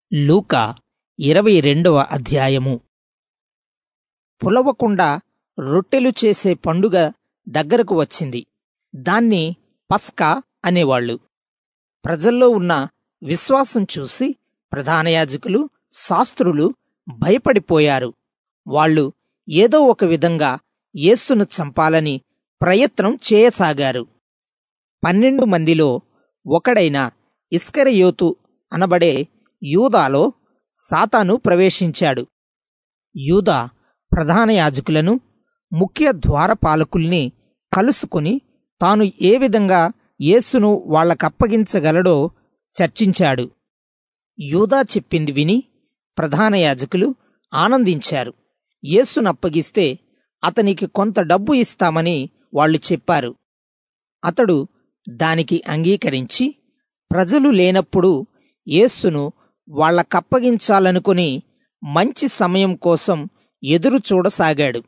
లూకా 22వ అధ్యాయము. పులవకుండా రొట్టెలు చేసే పండుగ దగ్గరకు వచ్చింది. దాన్ని పస్కా అనేవాళ్లు. ప్రజల్లో ఉన్న విశ్వాసం చూసి ప్రధాన యాజకులు, శాస్త్రులు భయపడిపోయారు. వాళ్ళు ఏదో ఒక విధంగా యేసును చంపాలని ప్రయత్నం చేయసాగారు. 12 మందిలో ఒకడైన ఇస్కరియోతు అనబడే యూదాలో సాతాను ప్రవేశించాడు. యూదా ప్రధాన యాజకులను, ముఖ్య ద్వారపాలకుల్ని కలుసుకుని తాను ఏ విధంగా యేసును వాళ్లకప్పగించగలడో చర్చించాడు. యూదా చెప్పింది విని ప్రధాన యాజకులు ఆనందించారు. యేసునప్పగిస్తే అతనికి కొంత డబ్బు ఇస్తామని వాళ్ళు చెప్పారు. అతడు దానికి అంగీకరించి ప్రజలు లేనప్పుడు యేసును వాళ్లకప్పగించాలనుకుని మంచి సమయం కోసం ఎదురు చూడసాగాడు.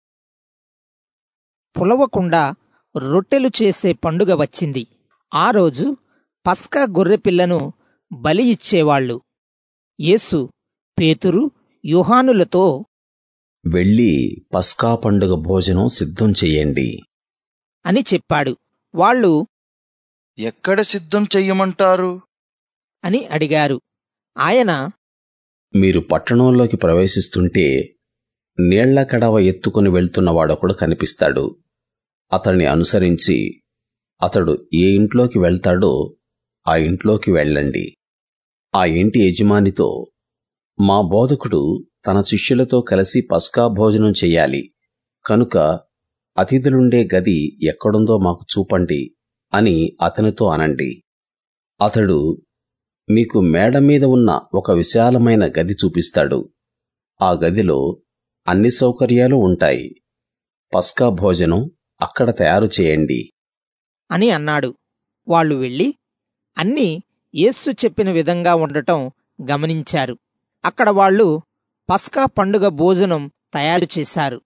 పులవకుండా రొట్టెలు చేసే పండుగ వచ్చింది. ఆ రోజు పస్కా గొర్రెపిల్లను బలి ఇచ్చేవాళ్లు. యేసు పేతురు, యోహానులతో, వెళ్ళి పస్కా పండుగ భోజనం సిద్ధం చెయ్యండి అని చెప్పాడు. వాళ్ళు ఎక్కడ సిద్ధం చెయ్యమంటారు అని అడిగారు. ఆయన, మీరు పట్టణంలోకి ప్రవేశిస్తుంటే నీళ్ల కడవ ఎత్తుకుని వెళ్తున్నవాడొకడు కనిపిస్తాడు. అతన్ని అనుసరించి అతడు ఏ ఇంట్లోకి వెళ్తాడో ఆ ఇంట్లోకి వెళ్ళండి. ఆ ఇంటి యజమానితో, మా బోధకుడు తన శిష్యులతో కలిసి పస్కా భోజనం చెయ్యాలి కనుక అతిథులుండే గది ఎక్కడుందో మాకు చూపండి అని అతనితో అనండి. అతడు మీకు మేడ మీద ఉన్న ఒక విశాలమైన గది చూపిస్తాడు. ఆ గదిలో అన్ని సౌకర్యాలు ఉంటాయి. పస్కా భోజనం అక్కడ తయారు చేయండి అని అన్నాడు. వాళ్ళు వెళ్ళి అన్నీ యేసు చెప్పిన విధంగా ఉండటం గమనించారు. అక్కడ వాళ్ళు పస్కా పండుగ భోజనం తయారు చేశారు.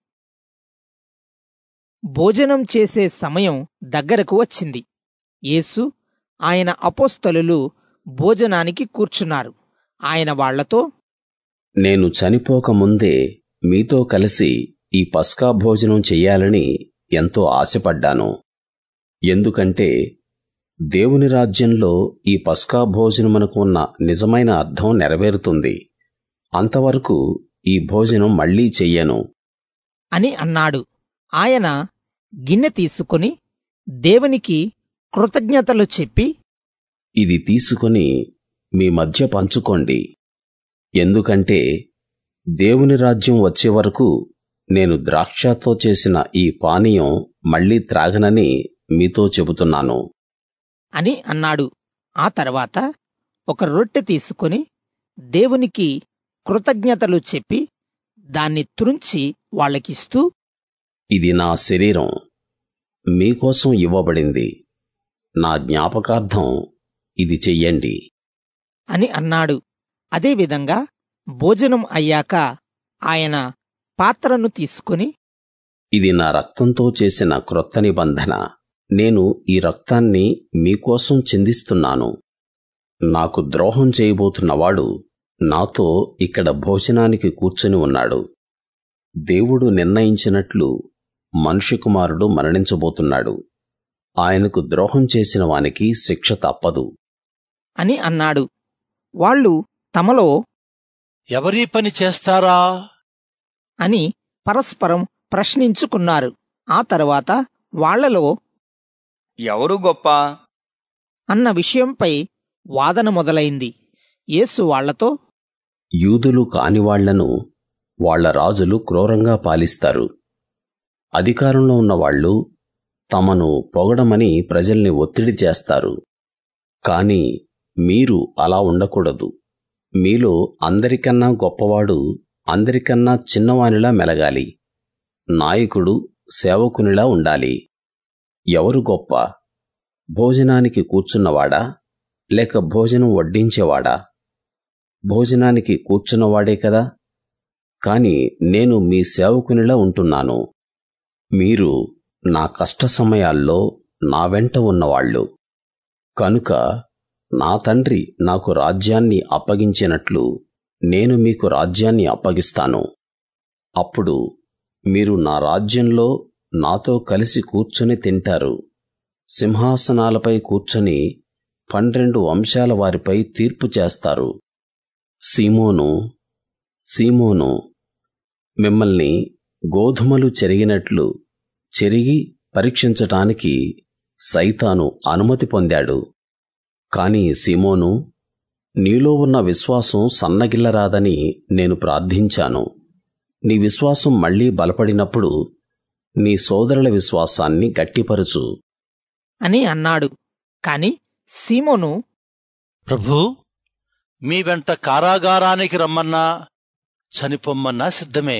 భోజనం చేసే సమయం దగ్గరకు వచ్చింది. యేసు, ఆయన అపోస్తలులు భోజనానికి కూర్చున్నారు. ఆయన వాళ్లతో, నేను చనిపోకముందే మీతో కలిసి ఈ పస్కా భోజనం చెయ్యాలని ఎంతో ఆశపడ్డాను. ఎందుకంటే దేవుని రాజ్యంలో ఈ పస్కా భోజనమునకు ఉన్న నిజమైన అర్థం నెరవేరుతుంది. అంతవరకు ఈ భోజనం మళ్లీ చెయ్యను అని అన్నాడు. ఆయన గిన్నె తీసుకుని దేవునికి కృతజ్ఞతలు చెప్పి, ఇది తీసుకుని మీ మధ్య పంచుకోండి. ఎందుకంటే దేవుని రాజ్యం వచ్చే వరకు నేను ద్రాక్షతో చేసిన ఈ పానీయం మళ్లీ త్రాగనని మీతో చెబుతున్నాను అని అన్నాడు. ఆ తర్వాత ఒక రొట్టె తీసుకుని దేవునికి కృతజ్ఞతలు చెప్పి దాన్ని త్రుంచి వాళ్ళకిస్తూ, ఇది నా శరీరం, మీకోసం ఇవ్వబడింది. నా జ్ఞాపకార్థం ఇది చెయ్యండి అని అన్నాడు. అదేవిధంగా భోజనం అయ్యాక ఆయన పాత్రను తీసుకుని, ఇది నా రక్తంతో చేసిన క్రొత్త నిబంధన. నేను ఈ రక్తాన్ని మీకోసం చిందిస్తున్నాను. నాకు ద్రోహం చేయబోతున్నవాడు నాతో ఇక్కడ భోజనానికి కూర్చుని ఉన్నాడు. దేవుడు నిర్ణయించినట్లు మనుష్య కుమారుడు మరణించబోతున్నాడు. ఆయనకు ద్రోహం చేసిన వానికి శిక్ష తప్పదు అని అన్నాడు. వాళ్ళు తమలో ఎవరీ పని చేస్తారా అని పరస్పరం ప్రశ్నించుకున్నారు. ఆ తరువాత వాళ్లలో ఎవరు గొప్ప అన్న విషయంపై వాదన మొదలైంది. యేసు వాళ్లతో, యూదులు కానివాళ్లను వాళ్ల రాజులు క్రూరంగా పాలిస్తారు. అధికారంలో ఉన్నవాళ్లు తమను పొగడమని ప్రజల్ని ఒత్తిడి చేస్తారు. కాని మీరు అలా ఉండకూడదు. మీలో అందరికన్నా గొప్పవాడు అందరికన్నా చిన్నవానిలా మెలగాలి. నాయకుడు సేవకునిలా ఉండాలి. ఎవరు గొప్ప, భోజనానికి కూర్చున్నవాడా లేక భోజనం వడ్డించేవాడా? భోజనానికి కూర్చున్నవాడే కదా. కాని నేను మీ సేవకునిలా ఉంటున్నాను. మీరు నా కష్ట సమయాల్లో నా వెంట ఉన్నవాళ్ళు. కనుక నా తండ్రి నాకు రాజ్యాన్ని అప్పగించినట్లు నేను మీకు రాజ్యాన్ని అప్పగిస్తాను. అప్పుడు మీరు నా రాజ్యంలో నాతో కలిసి కూర్చుని తింటారు. సింహాసనాలపై కూర్చొని 12 వంశాల వారిపై తీర్పు చేస్తారు. సీమోను, సీమోను, మిమ్మల్ని గోధుమలు చెరిగినట్లు చెరిగి పరీక్షించటానికి సైతాను అనుమతి పొందాడు. కాని సీమోను, నీలో ఉన్న విశ్వాసం సన్నగిల్లరాదని నేను ప్రార్థించాను. నీ విశ్వాసం మళ్లీ బలపడినప్పుడు నీ సోదరుల విశ్వాసాన్ని గట్టిపరుచు అని అన్నాడు. కాని సీమోను, ప్రభూ, మీ వెంట కారాగారానికి రమ్మన్నా చనిపోమ్మన్నా సిద్ధమే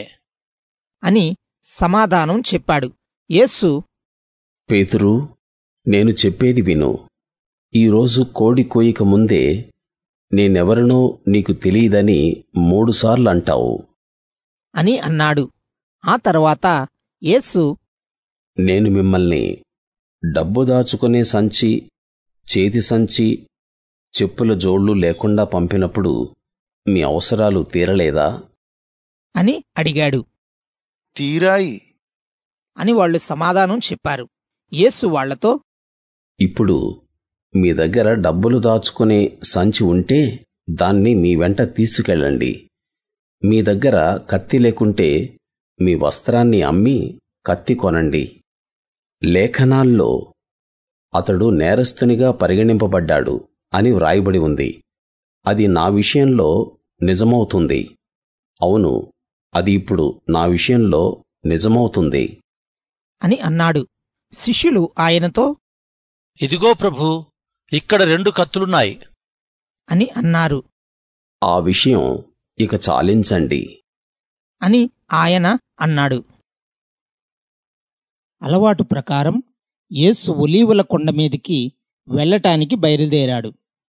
అని సమాధానం చెప్పాడు. యేసు, పేతురు, నేను చెప్పేది విను. ఈరోజు కోడి కోయిక ముందే నేనెవరినో నీకు తెలియదని 3 సార్లు అంటావు అని అన్నాడు. ఆ తర్వాత యేసు, నేను మిమ్మల్ని డబ్బు దాచుకునే సంచి, చేతి సంచి, చెప్పుల జోళ్లు లేకుండా పంపినప్పుడు మీ అవసరాలు తీరలేదా అని అడిగాడు. తీరాయి అని వాళ్ళు సమాధానం చెప్పారు. యేసు వాళ్లతో, ఇప్పుడు మీ దగ్గర డబ్బులు దాచుకునే సంచి ఉంటే దాన్ని మీ వెంట తీసుకెళ్ళండి. మీ దగ్గర కత్తి లేకుంటే మీ వస్త్రాన్ని అమ్మి కత్తి కొనండి. లేఖనాల్లో అతడు నేరస్తునిగా పరిగణింపబడ్డాడు అని వ్రాయబడి ఉంది. అది నా విషయంలో నిజమవుతుంది. అవును, అది ఇప్పుడు నా విషయంలో నిజమవుతుంది అని అన్నాడు. శిష్యులు ఆయనతో, ఇదిగో ప్రభూ, ఇక్కడ 2 కత్తులున్నాయి అని అన్నారు. ఆ విషయం ఇక చాలించండి అని ఆయన అన్నాడు. అలవాటు ప్రకారం యేసు ఒలీవల కొండ మీదికి వెళ్ళటానికి బయలుదేరాడు.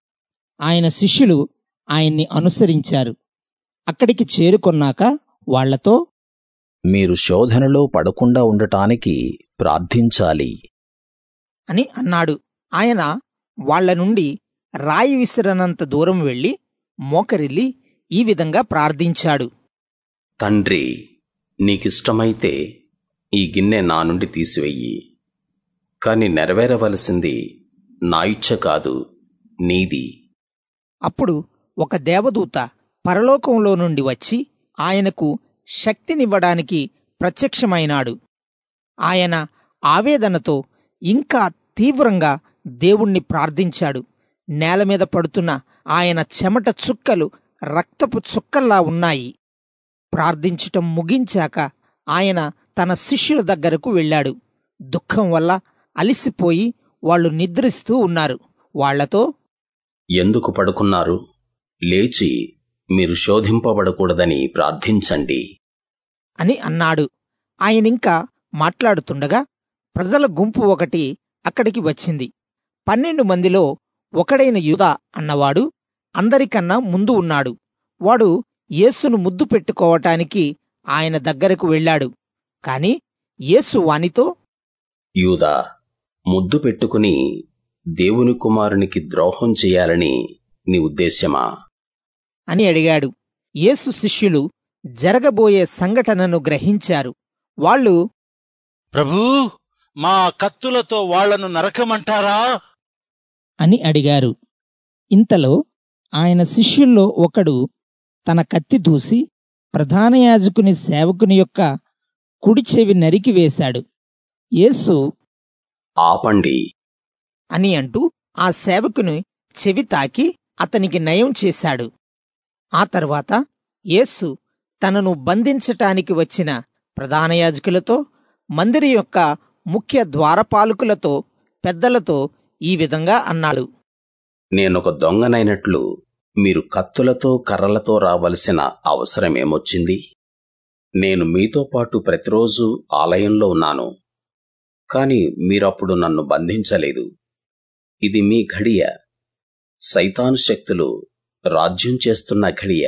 ఆయన శిష్యులు ఆయన్ని అనుసరించారు. అక్కడికి చేరుకొన్నాక వాళ్లతో, మీరు శోధనలో పడకుండా ఉండటానికి ప్రార్థించాలి అని అన్నాడు. ఆయన వాళ్ల నుండి రాయి విసిరనంత దూరం వెళ్లి మోకరిల్లి ఈ విధంగా ప్రార్థించాడు. తండ్రి, నీకిష్టమైతే ఈ గిన్నె నా నుండి తీసివెయ్యి. కాని నెరవేరవలసింది నా ఇచ్ఛ కాదు, నీది. అప్పుడు ఒక దేవదూత పరలోకంలో నుండి వచ్చి ఆయనకు శక్తినివ్వడానికి ప్రత్యక్షమైనాడు. ఆయన ఆవేదనతో ఇంకా తీవ్రంగా దేవుణ్ణి ప్రార్థించాడు. నేలమీద పడుతున్న ఆయన చెమట చుక్కలు రక్తపు చుక్కల్లా ఉన్నాయి. ప్రార్థించటం ముగించాక ఆయన తన శిష్యుల దగ్గరకు వెళ్ళాడు. దుఃఖం వల్ల అలిసిపోయి వాళ్ళు నిద్రిస్తూ ఉన్నారు. వాళ్లతో, ఎందుకు పడుకున్నారు? లేచి మీరు శోధింపబడకూడదని ప్రార్థించండి అని అన్నాడు. ఆయనింకా మాట్లాడుతుండగా ప్రజల గుంపు ఒకటి అక్కడికి వచ్చింది. 12 మందిలో ఒకడైన యూదా అన్నవాడు అందరికన్నా ముందు ఉన్నాడు. వాడు యేసును ముద్దు పెట్టుకోవటానికి ఆయన దగ్గరకు వెళ్ళాడు. కాని యేసు వానితో, యూదా, ముద్దు పెట్టుకుని దేవుని కుమారునికి ద్రోహం చెయ్యాలని నీ ఉద్దేశ్యమా అని అడిగాడు. యేసు శిష్యులు జరగబోయే సంఘటనను గ్రహించారు. వాళ్ళు, ప్రభూ, మా కత్తులతో వాళ్లను నరకమంటారా అని అడిగారు. ఇంతలో ఆయన శిష్యుల్లో ఒకడు తన కత్తి దూసి ప్రధాన యాజకుని సేవకుని యొక్క కుడి చెవి నరికివేశాడు. యేసు, ఆపండి అని అంటూ ఆ సేవకుని చెవి తాకి అతనికి నయం చేశాడు. ఆ తర్వాత యేసు తనను బంధించటానికి వచ్చిన ప్రధాన యాజకులతో, మందిరం యొక్క ముఖ్య ద్వారపాలకులతో, పెద్దలతో ఈ విధంగా అన్నాడు. నేనొక దొంగనైనట్లు మీరు కత్తులతో కర్రలతో రావలసిన అవసరమేమొచ్చింది? నేను మీతో పాటు ప్రతిరోజు ఆలయంలో ఉన్నాను, కాని మీరప్పుడు నన్ను బంధించలేదు. ఇది మీ ఘడియ, సైతాను శక్తులు రాజ్యం చేస్తున్న ఘడియ.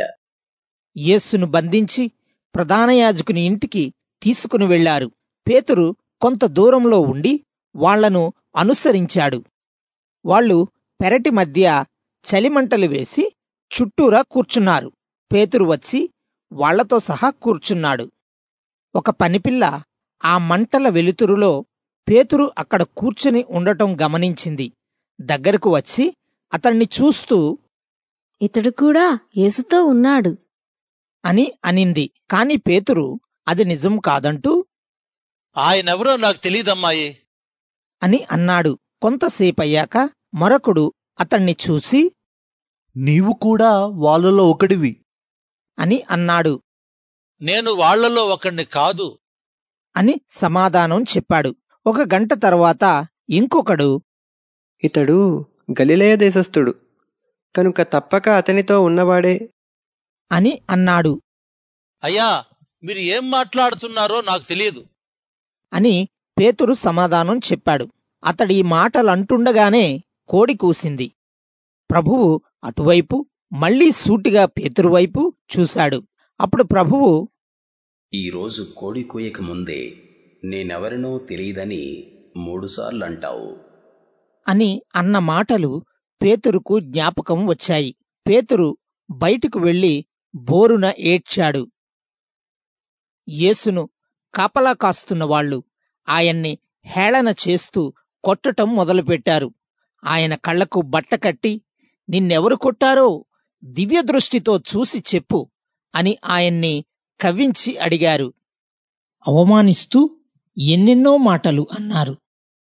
యేసును బంధించి ప్రధాన యాజకుని ఇంటికి తీసుకుని వెళ్లారు. పేతురు కొంత దూరంలో ఉండి వాళ్లను అనుసరించాడు. వాళ్ళు పెరటి మధ్య చలిమంటలు వేసి చుట్టూరా కూర్చున్నారు. పేతురు వచ్చి వాళ్లతో సహా కూర్చున్నాడు. ఒక పనిపిల్ల ఆ మంటల వెలుతురులో పేతురు అక్కడ కూర్చుని ఉండటం గమనించింది. దగ్గరకు వచ్చి అతణ్ణి చూస్తూ ఇతడు కూడా యేసుతో ఉన్నాడు అని అనింది. కాని పేతురు అది నిజం కాదంటూ ఆయనెవరో నాకు తెలీదమ్మాయి అని అన్నాడు. కొంతసేపయ్యాక మరొకడు అతణ్ణి చూసి నీవు కూడా వాళ్ళలో ఒకడివి అని అన్నాడు. నేను వాళ్లలో ఒకణ్ణి కాదు అని సమాధానం చెప్పాడు. ఒక గంట తర్వాత ఇంకొకడు ఇతడు గలిలయ దేశస్థుడు కనుక తప్పక అతనితో ఉన్నవాడే అని అన్నాడు. అయ్యా, మీరు ఏం మాట్లాడుతున్నారో నాకు తెలియదు అని పేతురు సమాధానం చెప్పాడు. అతడి మాటలంటుండగానే కోడి కూసింది. ప్రభువు అటువైపు మళ్లీ సూటిగా పేతురువైపు చూశాడు. అప్పుడు ప్రభువు, ఈరోజు కోడి కూయక ముందే నేనెవరినో తెలియదని 3 సార్లు అంటావు అని అన్న మాటలు పేతురుకు జ్ఞాపకం వచ్చాయి. పేతురు బయటకు వెళ్లి బోరున ఏడ్చాడు. యేసును కాపలా కాస్తున్నవాళ్లు ఆయన్ని హేళన చేస్తూ కొట్టటం మొదలుపెట్టారు. ఆయన కళ్లకు బట్ట కట్టి, నిన్నెవరు కొట్టారో దివ్యదృష్టితో చూసి చెప్పు అని ఆయన్ని కవ్వించి అడిగారు. అవమానిస్తూ ఎన్నెన్నో మాటలు అన్నారు.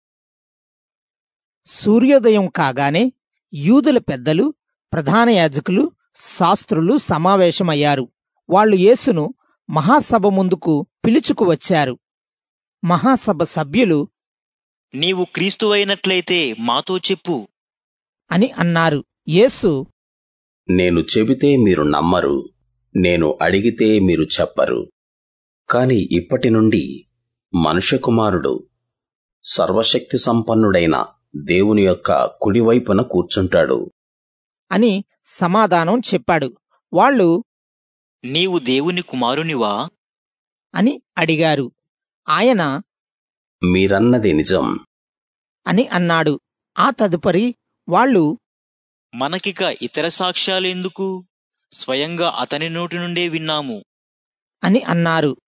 సూర్యోదయం కాగానే యూదుల పెద్దలు, ప్రధాన యాజకులు, శాస్త్రులు సమావేశమయ్యారు. వాళ్లు యేసును మహాసభ ముందుకు పిలుచుకువచ్చారు. మహాసభ సభ్యులు, నీవు క్రీస్తువైనట్లయితే మాతో చెప్పు అని అన్నారు. యేసు, నేను చెబితే మీరు నమ్మరు, నేను అడిగితే మీరు చెప్పరు. కాని ఇప్పటి నుండి మనుష్యకుమారుడు సర్వశక్తి సంపన్నుడైన దేవుని యొక్క కుడివైపున కూర్చుంటాడు అని సమాధానం చెప్పాడు. వాళ్ళు నీవు దేవుని కుమారునివా అని అడిగారు. ఆయన మీరన్నది నిజం అని అన్నాడు. ఆ తదుపరి వాళ్ళు మనకిక ఇతర సాక్ష్యాలెందుకు? స్వయంగా అతని నోటి నుండే విన్నాము అని అన్నారు.